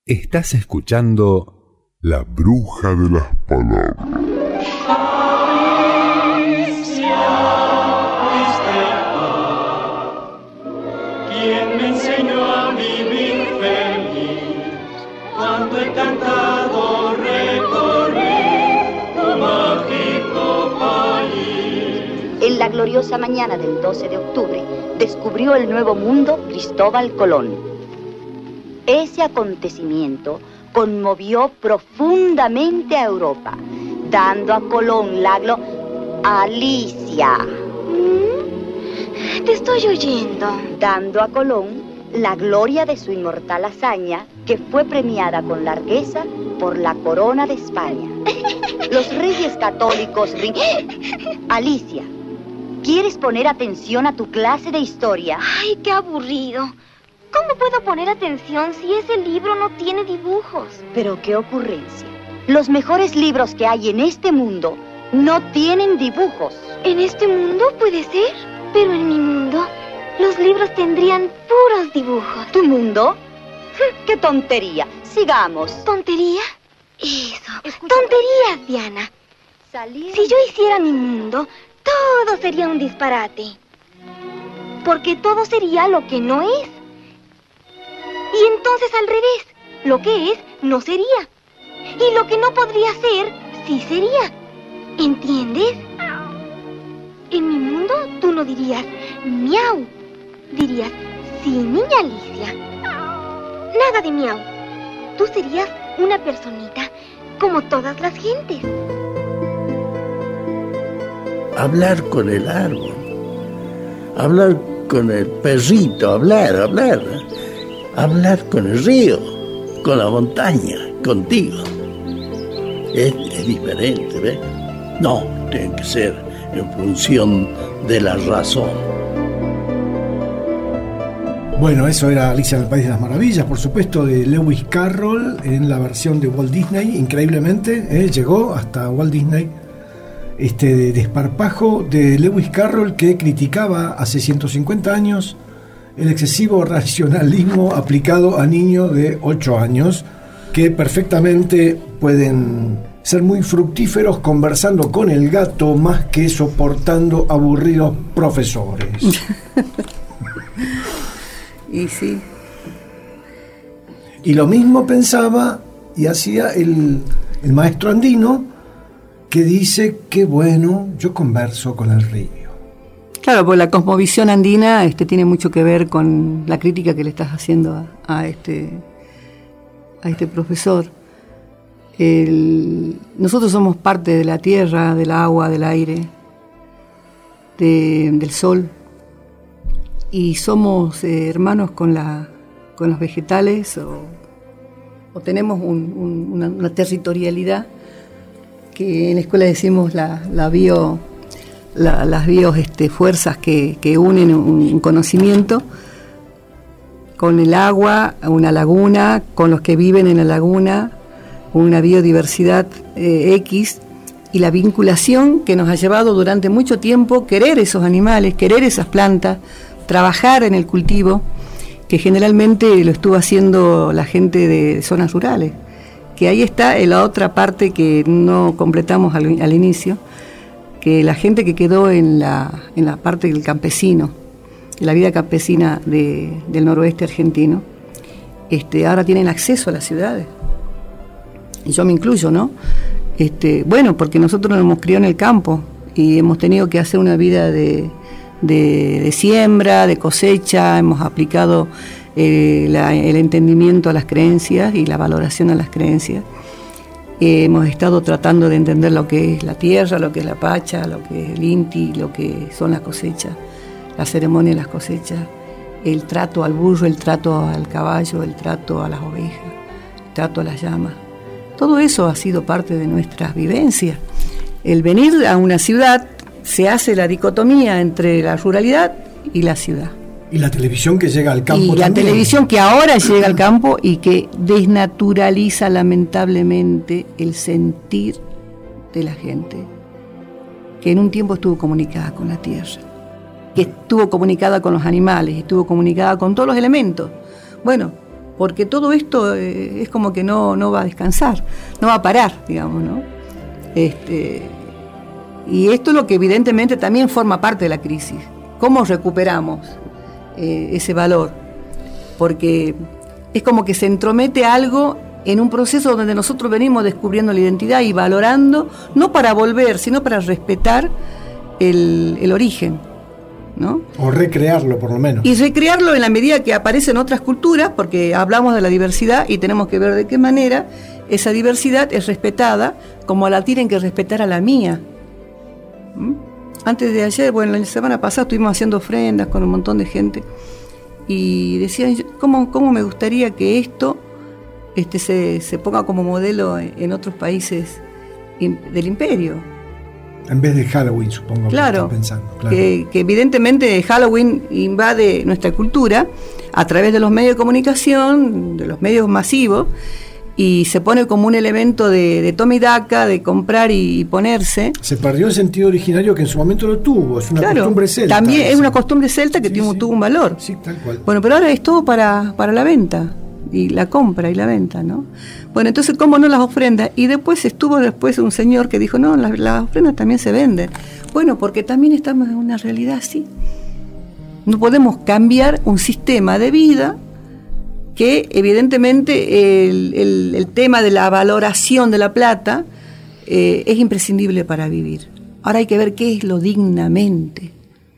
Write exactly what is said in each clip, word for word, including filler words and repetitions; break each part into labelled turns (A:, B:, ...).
A: Estás escuchando La Bruja de las Palabras.
B: Alicia, ¿quién me enseñó a vivir feliz? Cuando he cantado recorrí tu mágico país.
C: En la gloriosa mañana del doce de octubre, descubrió el Nuevo Mundo Cristóbal Colón. Ese acontecimiento conmovió profundamente a Europa, dando a Colón la glo... Alicia.
D: ¿Mm? Te estoy oyendo.
C: Dando a Colón la gloria de su inmortal hazaña, que fue premiada con largueza por la corona de España. Los reyes católicos... Alicia, ¿quieres poner atención a tu clase de historia?
D: Ay, qué aburrido. ¿Cómo puedo poner atención si ese libro no tiene dibujos?
C: Pero qué ocurrencia. Los mejores libros que hay en este mundo no tienen dibujos.
D: ¿En este mundo puede ser? Pero en mi mundo, los libros tendrían puros dibujos.
C: ¿Tu mundo? ¡Qué tontería! Sigamos.
D: ¿Tontería? Eso. Escucha. Tonterías, Diana.
C: Salieron...
D: Si yo hiciera mi mundo, todo sería un disparate. Porque todo sería lo que no es. Y entonces al revés, lo que es no sería. Y lo que no podría ser, sí sería. ¿Entiendes? En mi mundo tú no dirías miau. Dirías, sí, niña Alicia. Nada de miau. Tú serías una personita como todas las gentes.
E: Hablar con el árbol. Hablar con el perrito. Hablar, hablar. Hablar con el río, con la montaña, contigo. Es, es diferente, ¿ves? No, tiene que ser en función de la razón.
F: Bueno, eso era Alicia en el País de las Maravillas, por supuesto, de Lewis Carroll en la versión de Walt Disney. Increíblemente, ¿eh? Llegó hasta Walt Disney. Este de desparpajo de Lewis Carroll, que criticaba hace ciento cincuenta años el excesivo racionalismo aplicado a niños de ocho años, que perfectamente pueden ser muy fructíferos conversando con el gato más que soportando aburridos profesores.
G: Y sí.
F: Y lo mismo pensaba y hacía el, el maestro andino, que dice que bueno, yo converso con el río.
G: Claro, pues la cosmovisión andina este, tiene mucho que ver con la crítica que le estás haciendo a, a, este, a este profesor. El, nosotros somos parte de la tierra, del agua, del aire, de, del sol, y somos eh, hermanos con, la, con los vegetales, o, o tenemos un, un, una, una territorialidad que en la escuela decimos la, la bio... La, las bios este, fuerzas que, que unen un, un conocimiento con el agua, una laguna, con los que viven en la laguna, una biodiversidad eh, X, y la vinculación que nos ha llevado durante mucho tiempo querer esos animales, querer esas plantas, trabajar en el cultivo, que generalmente lo estuvo haciendo la gente de zonas rurales, que ahí está la otra parte que no completamos al, al inicio, que la gente que quedó en la, en la parte del campesino, la vida campesina de, del noroeste argentino, este, ahora tienen acceso a las ciudades. Y yo me incluyo, ¿no? Este, bueno, porque nosotros nos hemos criado en el campo y hemos tenido que hacer una vida de, de, de siembra, de cosecha, hemos aplicado eh, la, el entendimiento a las creencias y la valoración a las creencias. Eh, hemos estado tratando de entender lo que es la tierra, lo que es la pacha, lo que es el inti, lo que son las cosechas, la ceremonia de las cosechas, el trato al burro, el trato al caballo, el trato a las ovejas, el trato a las llamas. Todo eso ha sido parte de nuestras vivencias. El venir a una ciudad, se hace la dicotomía entre la ruralidad y la ciudad.
F: Y la televisión que llega al campo
G: y
F: también.
G: La televisión que ahora llega al campo y que desnaturaliza lamentablemente el sentir de la gente, que en un tiempo estuvo comunicada con la tierra, que estuvo comunicada con los animales, estuvo comunicada con todos los elementos. Bueno, porque todo esto eh, es como que no, no va a descansar, no va a parar, digamos, ¿no? Este, y esto es lo que evidentemente también forma parte de la crisis. ¿Cómo recuperamos eh, ese valor? Porque es como que se entromete algo en un proceso donde nosotros venimos descubriendo la identidad y valorando, no para volver, sino para respetar el, el origen, ¿no?
F: O recrearlo, por lo menos.
G: Y recrearlo en la medida que aparecen otras culturas, porque hablamos de la diversidad y tenemos que ver de qué manera esa diversidad es respetada, como la tienen que respetar a la mía. ¿Mm? Antes de ayer, bueno, la semana pasada estuvimos haciendo ofrendas con un montón de gente y decían, ¿cómo, cómo me gustaría que esto este, se, se ponga como modelo en, en otros países in, del imperio?
F: En vez de Halloween, supongo
G: claro,
F: que están pensando. Claro,
G: que, que evidentemente Halloween invade nuestra cultura a través de los medios de comunicación, de los medios masivos, y se pone como un elemento de, de toma y daca, de comprar y, y ponerse. Se perdió el sentido originario que en su momento lo tuvo, es una claro, costumbre celta. También esa. Es una costumbre celta que sí, tuvo, sí. tuvo un valor. Sí, tal cual. Bueno, pero ahora es todo para, para la venta, y la compra y la venta, ¿no? Bueno, entonces, ¿cómo no las ofrendas? Y después estuvo después un señor que dijo, no, las, las ofrendas también se venden. Bueno, porque también estamos en una realidad así. No podemos cambiar un sistema de vida que evidentemente el, el, el tema de la valoración de la plata eh, es imprescindible para vivir. Ahora hay que ver qué es lo dignamente,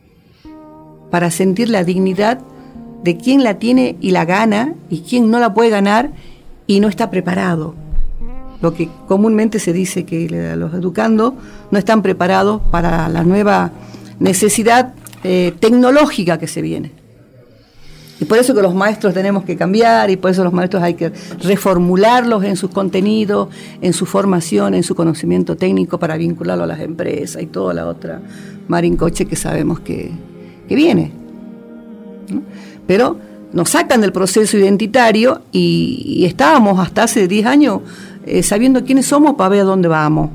G: para sentir la dignidad de quien la tiene y la gana, y quien no la puede ganar y no está preparado. Lo que comúnmente se dice que los educandos no están preparados para la nueva necesidad eh, tecnológica que se viene. Y por eso que los maestros tenemos que cambiar, y por eso los maestros hay que reformularlos en sus contenidos, en su formación, en su conocimiento técnico, para vincularlo a las empresas y toda la otra marincoche que sabemos que, que viene, ¿no? Pero nos sacan del proceso identitario y, y estábamos hasta hace diez años eh, sabiendo quiénes somos para ver a dónde vamos,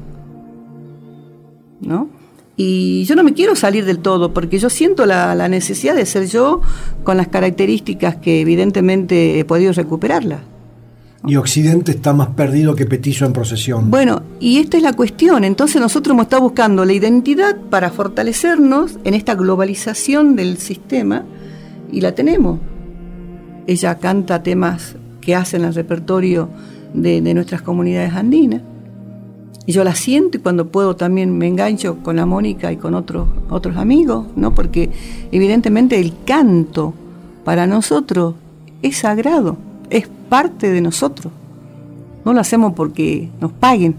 G: ¿no? Y yo no me quiero salir del todo, porque yo siento la, la necesidad de ser yo con las características que evidentemente he podido recuperarlas.
F: Y Occidente está más perdido que petizo en procesión.
G: Bueno, y esta es la cuestión. Entonces nosotros hemos estado buscando la identidad para fortalecernos en esta globalización del sistema, y la tenemos. Ella canta temas que hacen el repertorio de, de nuestras comunidades andinas. Y yo la siento, y cuando puedo también me engancho con la Mónica y con otros otros amigos, ¿no? Porque evidentemente el canto para nosotros es sagrado, es parte de nosotros. No lo hacemos porque nos paguen.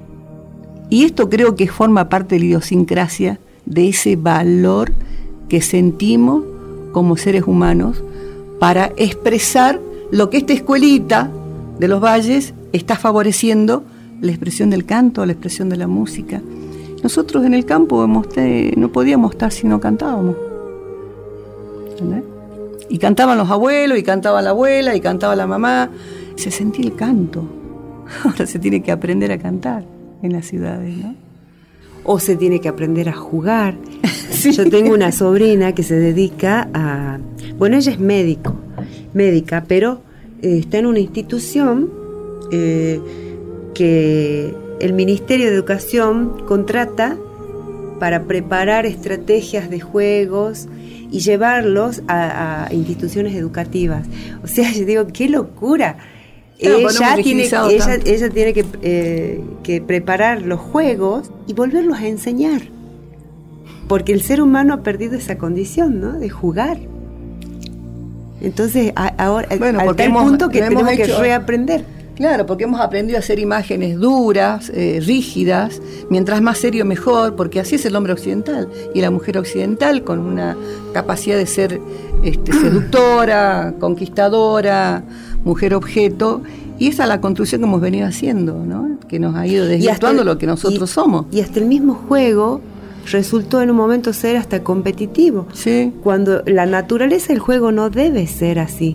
G: Y esto creo que forma parte de la idiosincrasia de ese valor que sentimos como seres humanos para expresar lo que esta escuelita de los valles está favoreciendo, la expresión del canto, la expresión de la música. Nosotros en el campo hemos te, no podíamos estar si no cantábamos. ¿Entendés? Y cantaban los abuelos, y cantaba la abuela, y cantaba la mamá. Se sentía el canto. Ahora se tiene que aprender a cantar en las ciudades, ¿no?
H: O se tiene que aprender a jugar.
G: Sí.
H: Yo tengo una sobrina que se dedica a... Bueno, ella es médico, médica, pero eh, está en una institución eh, que el Ministerio de Educación contrata para preparar estrategias de juegos y llevarlos a, a instituciones educativas. O sea, yo digo, ¡qué locura! Claro, ella, tiene, ella, ella tiene que, eh, que preparar los juegos y volverlos a enseñar. Porque el ser humano ha perdido esa condición, ¿no? De jugar. Entonces, a, ahora, bueno, al tal hemos, punto que tenemos hecho, que reaprender.
G: Claro, porque hemos aprendido a hacer imágenes duras, eh, rígidas, mientras más serio mejor, porque así es el hombre occidental. Y la mujer occidental, con una capacidad de ser este, seductora, conquistadora, mujer objeto, y esa es la construcción que hemos venido haciendo, ¿no? Que nos ha ido desvirtuando lo que nosotros
H: y,
G: somos.
H: Y hasta el mismo juego resultó en un momento ser hasta competitivo.
G: Sí.
H: Cuando la naturaleza del juego no debe ser así.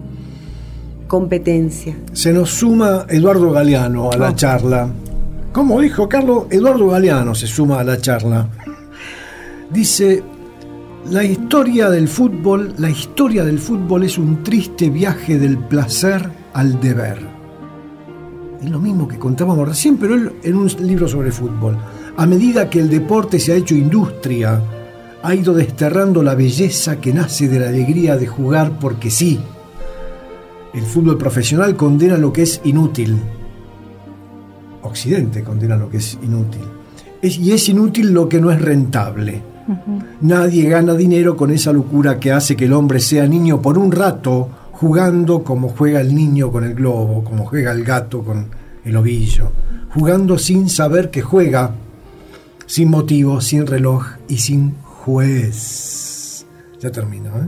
H: Competencia.
F: Se nos suma Eduardo Galeano a la oh. charla. Como dijo Carlos, Eduardo Galeano se suma a la charla. Dice, La historia del fútbol, la historia del fútbol es un triste viaje del placer al deber. Es lo mismo que contábamos recién, pero en un libro sobre fútbol. A medida que el deporte se ha hecho industria, ha ido desterrando la belleza que nace de la alegría de jugar porque sí. El fútbol profesional condena lo que es inútil. Occidente condena lo que es inútil. Es, y es inútil lo que no es rentable. Uh-huh. Nadie gana dinero con esa locura que hace que el hombre sea niño por un rato, jugando como juega el niño con el globo, como juega el gato con el ovillo, jugando sin saber que juega, sin motivo, sin reloj y sin juez. Ya termino, ¿eh?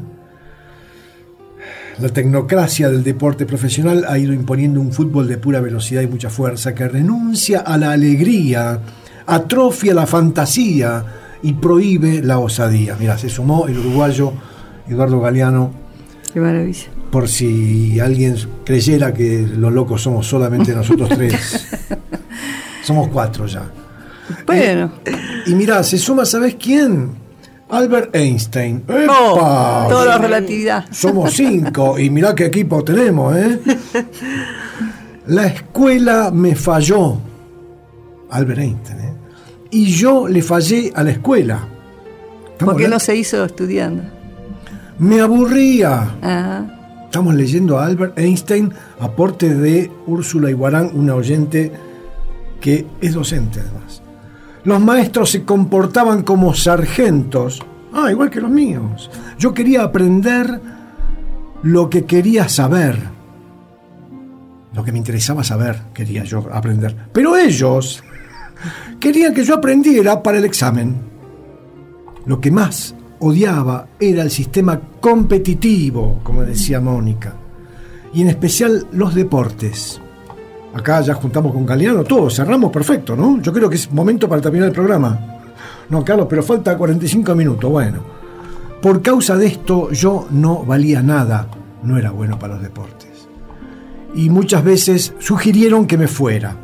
F: La tecnocracia del deporte profesional ha ido imponiendo un fútbol de pura velocidad y mucha fuerza que renuncia a la alegría, atrofia la fantasía y prohíbe la osadía. Mirá, se sumó el uruguayo Eduardo Galeano.
G: Qué maravilla.
F: Por si alguien creyera que los locos somos solamente nosotros tres. Somos cuatro ya.
G: Bueno.
F: Eh, y mirá, se suma, ¿sabés quién? Albert Einstein.
G: ¡Epa! Toda la relatividad.
F: Somos cinco y mirá qué equipo tenemos, ¿eh? La escuela me falló. Albert Einstein, ¿eh? Y yo le fallé a la escuela.
G: Porque no se hizo estudiando.
F: Me aburría.
G: Ajá.
F: Estamos leyendo a Albert Einstein, aporte de Úrsula Iguarán, una oyente que es docente además. Los maestros se comportaban como sargentos. Ah, igual que los míos. Yo quería aprender lo que quería saber. Lo que me interesaba saber, quería yo aprender. Pero ellos querían que yo aprendiera para el examen. Lo que más odiaba era el sistema competitivo, como decía Mónica. Y en especial los deportes. Acá ya juntamos con Galeano, todos, cerramos perfecto, ¿no? Yo creo que es momento para terminar el programa. No, Carlos, pero falta cuarenta y cinco minutos, bueno. Por causa de esto yo no valía nada, no era bueno para los deportes. Y muchas veces sugirieron que me fuera.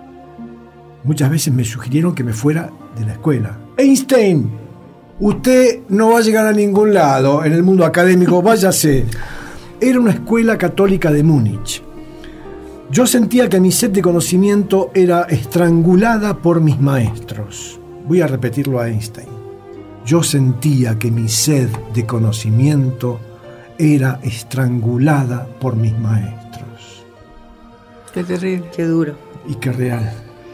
F: Muchas veces me sugirieron que me fuera de la escuela. Einstein, usted no va a llegar a ningún lado en el mundo académico, váyase. Era una escuela católica de Múnich. Yo sentía que mi sed de conocimiento era estrangulada por mis maestros. Voy a repetirlo a Einstein. Yo sentía que mi sed de conocimiento era estrangulada por mis maestros.
G: Qué terrible.
H: Qué duro.
F: Y qué real.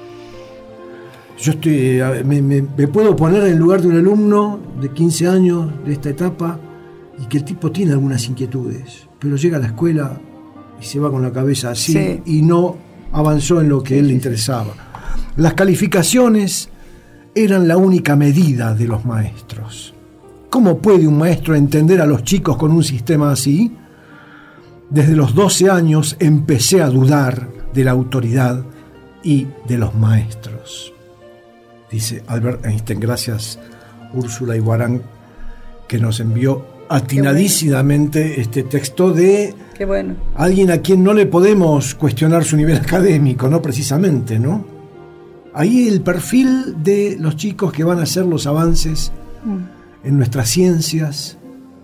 F: Yo estoy, me, me, me puedo poner en el lugar de un alumno de quince años de esta etapa y que el tipo tiene algunas inquietudes, pero llega a la escuela y se va con la cabeza así, sí, y no avanzó en lo que sí, a él le interesaba. Las calificaciones eran la única medida de los maestros. ¿Cómo puede un maestro entender a los chicos con un sistema así? Desde los doce años empecé a dudar de la autoridad y de los maestros. Dice Albert Einstein. Gracias, Úrsula Iguarán, que nos envió atinadísimamente bueno. este texto de
G: Qué bueno.
F: alguien a quien no le podemos cuestionar su nivel académico, no precisamente, ¿no? Ahí el perfil de los chicos que van a hacer los avances mm. en nuestras ciencias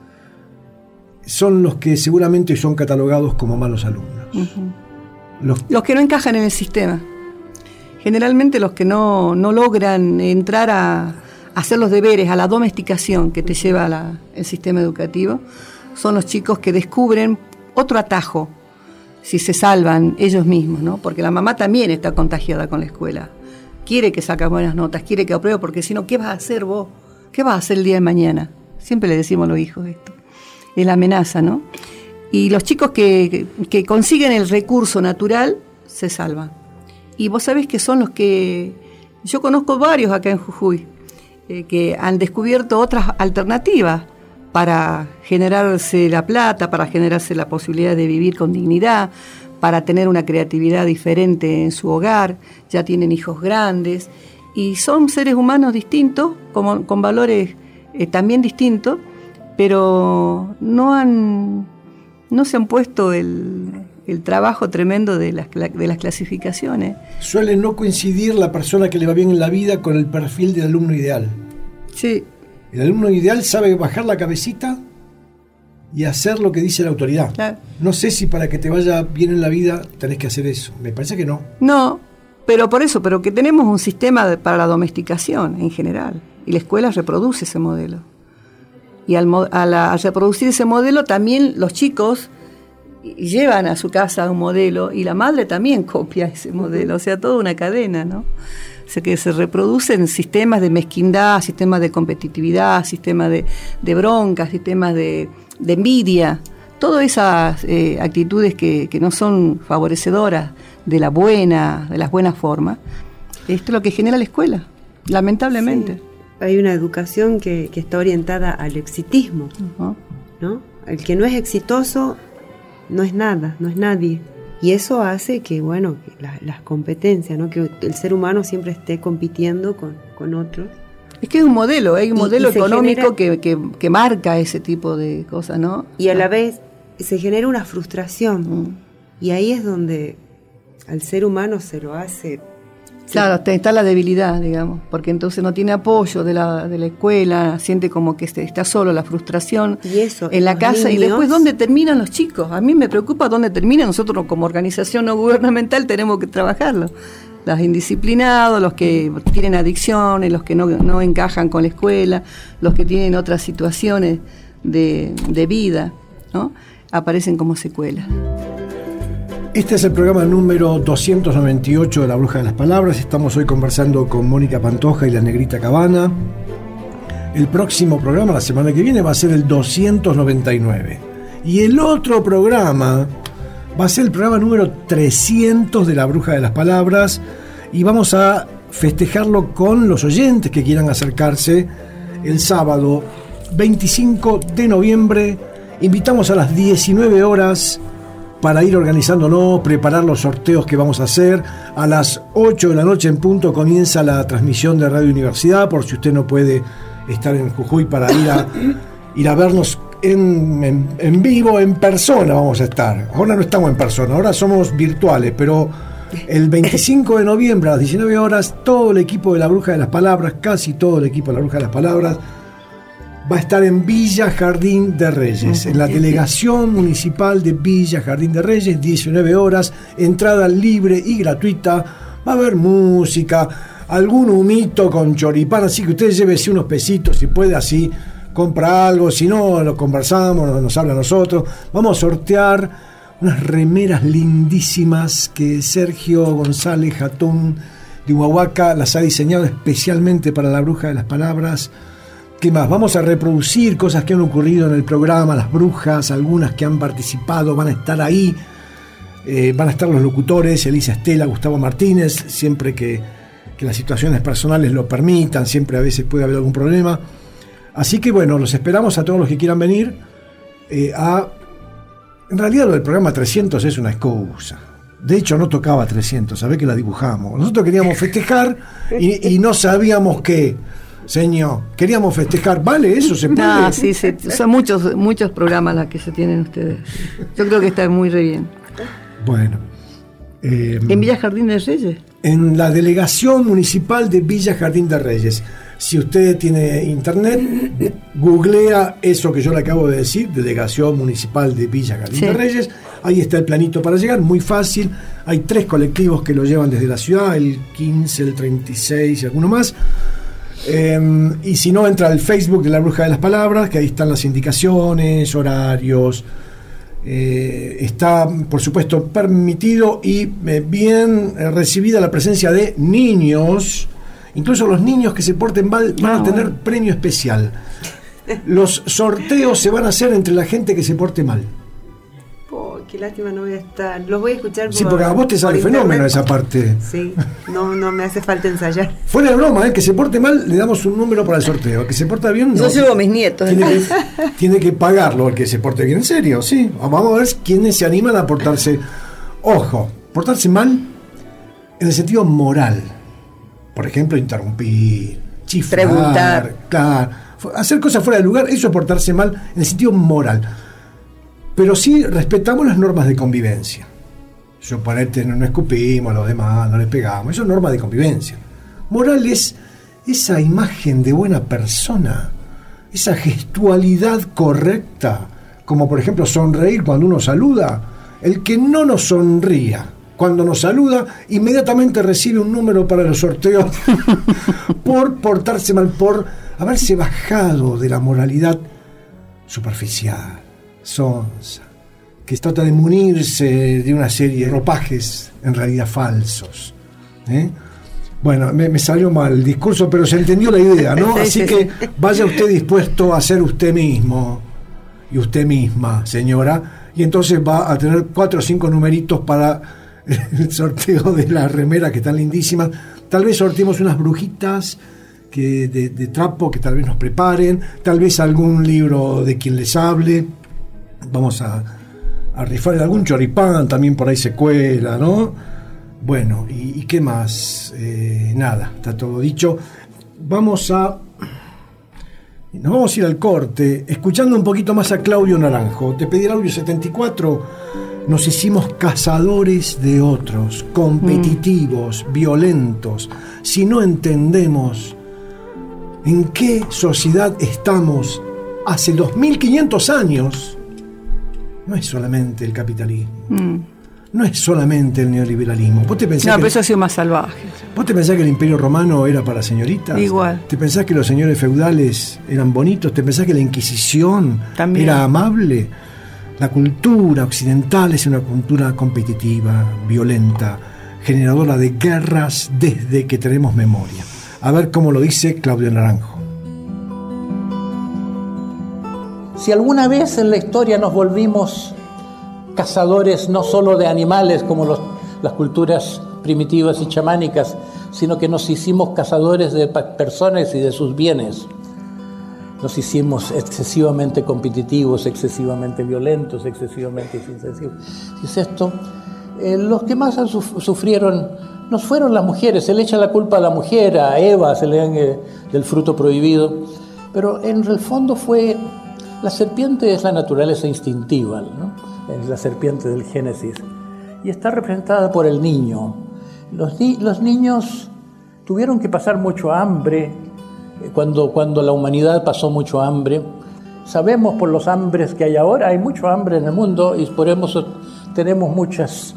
F: son los que seguramente son catalogados como malos alumnos.
G: Uh-huh. Los, los que no encajan en el sistema. Generalmente los que no, no logran entrar a hacer los deberes, a la domesticación que te lleva a la, el sistema educativo, son los chicos que descubren otro atajo, si se salvan ellos mismos, ¿no? Porque la mamá también está contagiada con la escuela. Quiere que saques buenas notas, quiere que apruebe, porque si no, ¿qué vas a hacer vos? ¿Qué vas a hacer el día de mañana? Siempre le decimos a los hijos esto. Es la amenaza, ¿no? Y los chicos que, que, que consiguen el recurso natural, se salvan. Y vos sabés que son los que... Yo conozco varios acá en Jujuy, eh, que han descubierto otras alternativas para generarse la plata, para generarse la posibilidad de vivir con dignidad, para tener una creatividad diferente en su hogar, ya tienen hijos grandes, y son seres humanos distintos, como, con valores eh, también distintos, pero no han no se han puesto el, el trabajo tremendo de las, de las clasificaciones.
F: Suele no coincidir la persona que le va bien en la vida con el perfil del alumno ideal.
G: Sí.
F: El alumno ideal sabe bajar la cabecita y hacer lo que dice la autoridad.
G: Claro.
F: No sé si para que te vaya bien en la vida tenés que hacer eso. Me parece que no.
G: No, pero por eso, pero que tenemos un sistema de, para la domesticación en general. Y la escuela reproduce ese modelo. Y al, a la, al reproducir ese modelo también los chicos llevan a su casa un modelo y la madre también copia ese modelo. O sea, toda una cadena, ¿no? O sea, que se reproducen sistemas de mezquindad, sistemas de competitividad, sistemas de, de bronca, sistemas de, de envidia. Todas esas eh, actitudes que, que no son favorecedoras de la buena, de las buenas formas. Esto es lo que genera la escuela, lamentablemente.
H: Sí. Hay una educación que, que está orientada al exitismo, uh-huh. ¿no? El que no es exitoso no es nada, no es nadie. Y eso hace que, bueno, que la, las competencias, ¿no? Que el ser humano siempre esté compitiendo con, con otros.
G: Es que es un modelo, hay un
H: y,
G: modelo
H: y
G: económico
H: genera,
G: que, que, que marca ese tipo de cosas, ¿no?
H: Y a la vez se genera una frustración.
G: Mm.
H: Y ahí es donde al ser humano se lo hace...
G: Claro, está la debilidad, digamos, porque entonces no tiene apoyo de la, de la escuela, siente como que está solo, la frustración
H: y eso,
G: en la casa.
H: niños,
G: y después, ¿dónde terminan los chicos? A mí me preocupa dónde terminan. Nosotros como organización no gubernamental tenemos que trabajarlo. Los indisciplinados, los que tienen adicciones, los que no, no encajan con la escuela, los que tienen otras situaciones de, de vida, ¿no? Aparecen como secuelas.
F: Este es el programa número doscientos noventa y ocho de La Bruja de las Palabras. Estamos hoy conversando con Mónica Pantoja y la Negrita Cabana. El próximo programa, la semana que viene, va a ser el doscientos noventa y nueve. Y el otro programa va a ser el programa número trescientos de La Bruja de las Palabras. Y vamos a festejarlo con los oyentes que quieran acercarse el sábado veinticinco de noviembre. Invitamos a las diecinueve horas para ir organizándonos, preparar los sorteos que vamos a hacer. A las ocho de la noche en punto comienza la transmisión de Radio Universidad, por si usted no puede estar en Jujuy para ir a, ir a vernos en, en, en vivo, en persona vamos a estar. Ahora no estamos en persona, ahora somos virtuales, pero el veinticinco de noviembre a las diecinueve horas, todo el equipo de La Bruja de las Palabras, casi todo el equipo de La Bruja de las Palabras, va a estar en Villa Jardín de Reyes, en la delegación municipal de Villa Jardín de Reyes, diecinueve horas, entrada libre y gratuita. Va a haber música, algún humito con choripán, así que usted llévese unos pesitos, si puede, así compra algo, si no, lo conversamos, nos habla a nosotros. Vamos a sortear unas remeras lindísimas que Sergio González Jatón de Huahuaca las ha diseñado especialmente para La Bruja de las Palabras. ¿Qué más? Vamos a reproducir cosas que han ocurrido en el programa, las brujas, algunas que han participado, van a estar ahí. Eh, van a estar los locutores, Elisa Estela, Gustavo Martínez, siempre que, que las situaciones personales lo permitan, siempre a veces puede haber algún problema. Así que bueno, los esperamos a todos los que quieran venir. Eh, a... En realidad lo del programa trescientos es una excusa. De hecho no tocaba trescientos, sabés que la dibujamos. Nosotros queríamos festejar y, y no sabíamos qué. Señor, queríamos festejar, ¿vale? ¿Eso se puede?
G: No, sí, sí, son muchos muchos programas los que se tienen ustedes. Yo creo que está muy re bien.
F: Bueno. Eh,
G: ¿En Villa Jardín de Reyes?
F: En la delegación municipal de Villa Jardín de Reyes. Si usted tiene internet, googlea eso que yo le acabo de decir, delegación municipal de Villa Jardín sí. de Reyes. Ahí está el planito para llegar, muy fácil. Hay tres colectivos que lo llevan desde la ciudad, el quince, el treinta y seis y alguno más. Eh, y si no, entra al Facebook de La Bruja de las Palabras, que ahí están las indicaciones, horarios. Eh, está, por supuesto, permitido y eh, bien eh, recibida la presencia de niños. Incluso los niños que se porten mal van a tener premio especial. Los sorteos se van a hacer entre la gente que se porte mal.
H: Oh, qué lástima, no voy a estar. Los voy a escuchar por,
F: sí, porque a vos te sale fenómeno esa parte.
H: Sí, no, no me hace falta ensayar.
F: Fuera de broma, ¿eh? Que se porte mal, le damos un número para el sorteo. Que se porta bien, no.
G: Yo llevo a mis nietos.
F: Tiene que, tiene que pagarlo el que se porte bien, en serio, sí. Vamos a ver quiénes se animan a portarse. Ojo, portarse mal en el sentido moral. Por ejemplo, interrumpir, chiflar,
G: preguntar,
F: claro, hacer cosas fuera de lugar, eso es portarse mal en el sentido moral. Pero sí respetamos las normas de convivencia. Suponete, no, no escupimos a los demás, no les pegamos, eso es norma de convivencia. Moral es esa imagen de buena persona esa gestualidad correcta, como por ejemplo sonreír cuando uno saluda. El que no nos sonría cuando nos saluda, inmediatamente recibe un número para los sorteos por portarse mal, por haberse bajado de la moralidad superficial, sonsa, que trata de munirse de una serie de ropajes en realidad falsos. ¿eh? Bueno, me, me salió mal el discurso, pero se entendió la idea, ¿no?
G: Sí,
F: Así
G: sí,
F: que
G: sí.
F: vaya usted dispuesto a ser usted mismo y usted misma, señora, y entonces va a tener cuatro o cinco numeritos para el sorteo de las remeras que están lindísimas. Tal vez sorteemos unas brujitas que de, de trapo que tal vez nos preparen, tal vez algún libro de quien les hable. Vamos a, a rifar algún choripán, también por ahí se cuela, ¿no? Bueno, ¿y, y qué más? Eh, nada, está todo dicho. Vamos a... Nos vamos a ir al corte, escuchando un poquito más a Claudio Naranjo. Te pedí el audio setenta y cuatro. Nos hicimos cazadores de otros, competitivos, mm. violentos. Si no entendemos en qué sociedad estamos hace dos mil quinientos años, no es solamente el capitalismo. Mm. No es solamente el neoliberalismo. ¿Vos te pensás
G: no,
F: que
G: pero eso ha sido más salvaje.
F: ¿Vos te pensás que el Imperio Romano era para señoritas?
G: Igual.
F: ¿Te pensás que los señores feudales eran bonitos? ¿Te pensás que la Inquisición También. era amable? La cultura occidental es una cultura competitiva, violenta, generadora de guerras desde que tenemos memoria. A ver cómo lo dice Claudio Naranjo.
I: Si alguna vez en la historia nos volvimos cazadores no solo de animales como los, las culturas primitivas y chamánicas, sino que nos hicimos cazadores de personas y de sus bienes. Nos hicimos excesivamente competitivos, excesivamente violentos, excesivamente insensibles. ¿Qué es esto? Eh, los que más sufrieron no fueron las mujeres. Se le echa la culpa a la mujer, a Eva, se le dan eh, del fruto prohibido. Pero en el fondo fue... La serpiente es la naturaleza instintiva, ¿no? Es la serpiente del Génesis, y está representada por el niño. Los, ni- los niños tuvieron que pasar mucho hambre, cuando, cuando la humanidad pasó mucho hambre. Sabemos por los hambres que hay ahora, hay mucho hambre en el mundo, y por eso tenemos muchas,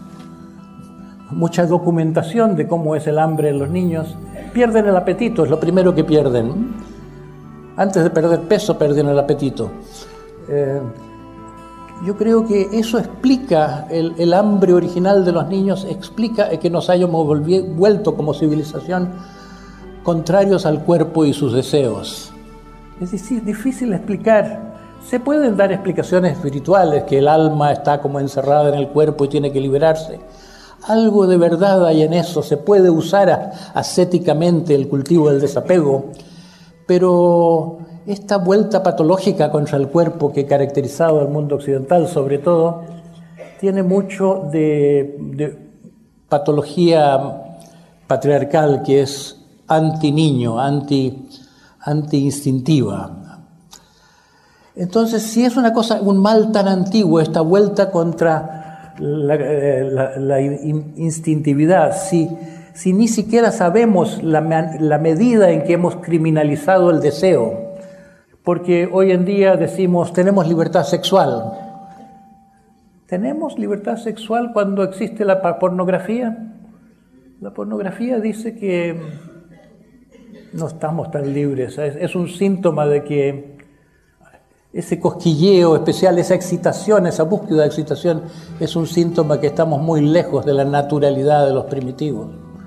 I: mucha documentación de cómo es el hambre en los niños. Pierden el apetito, es lo primero que pierden. Antes de perder peso, pierden el apetito. Eh, Yo creo que eso explica, el, el hambre original de los niños explica que nos hayamos volvi- vuelto como civilización contrarios al cuerpo y sus deseos. Es decir, difícil explicar. Se pueden dar explicaciones espirituales, que el alma está como encerrada en el cuerpo y tiene que liberarse. Algo de verdad hay en eso, se puede usar a, ascéticamente el cultivo del desapego, pero... esta vuelta patológica contra el cuerpo que ha caracterizado al mundo occidental, sobre todo, tiene mucho de, de patología patriarcal, que es anti-niño, anti, anti-instintiva. Entonces, si es una cosa, un mal tan antiguo, esta vuelta contra la, la, la instintividad, si, si ni siquiera sabemos la, la medida en que hemos criminalizado el deseo, porque hoy en día decimos, tenemos libertad sexual. ¿Tenemos libertad sexual cuando existe la pornografía? La pornografía dice que no estamos tan libres. Es, es un síntoma de que ese cosquilleo especial, esa excitación, esa búsqueda de excitación, es un síntoma que estamos muy lejos de la naturalidad de los primitivos.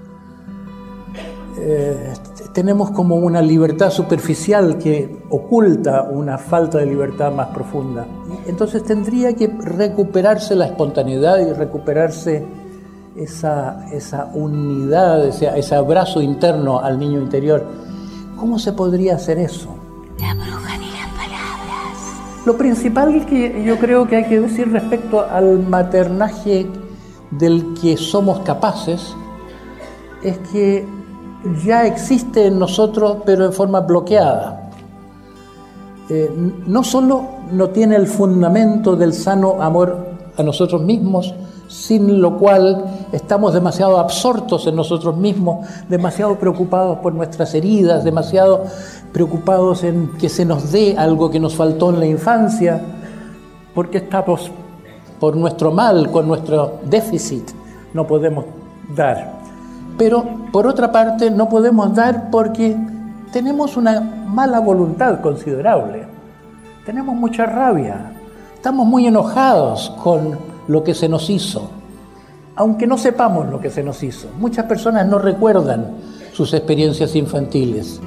I: Eh, tenemos como una libertad superficial que oculta una falta de libertad más profunda. Entonces tendría que recuperarse la espontaneidad y recuperarse esa, esa unidad, ese, ese abrazo interno al niño interior. ¿Cómo se podría hacer eso?
J: La bruja ni las palabras.
I: Lo principal que yo creo que hay que decir respecto al maternaje del que somos capaces es que ya existe en nosotros, pero en forma bloqueada. Eh, no solo no tiene el fundamento del sano amor a nosotros mismos, sin lo cual estamos demasiado absortos en nosotros mismos, demasiado preocupados por nuestras heridas, demasiado preocupados en que se nos dé algo que nos faltó en la infancia, porque estamos por nuestro mal, con nuestro déficit, no podemos dar. Pero por otra parte no podemos dar porque tenemos una mala voluntad considerable, tenemos mucha rabia, estamos muy enojados con lo que se nos hizo, aunque no sepamos lo que se nos hizo. Muchas personas no recuerdan sus experiencias infantiles.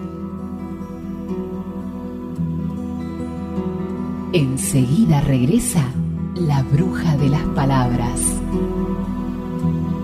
J: Enseguida regresa la bruja de las palabras.